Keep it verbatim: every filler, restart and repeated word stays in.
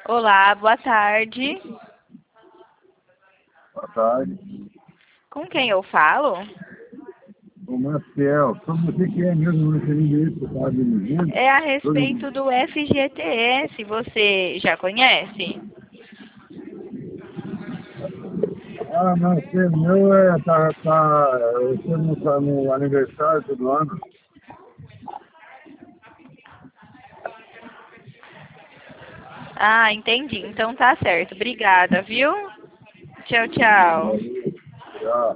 Olá, boa tarde. Boa tarde. Com quem eu falo? O Maciel, só você que é mesmo referindo isso, tá me dizendo? É a respeito do F G T S. Você já conhece? Ah, não, sei, o meu é, tá, tá, eu sei no, tá no aniversário todo ano. Ah, entendi. Então tá certo. Obrigada, viu? Tchau, tchau. Já.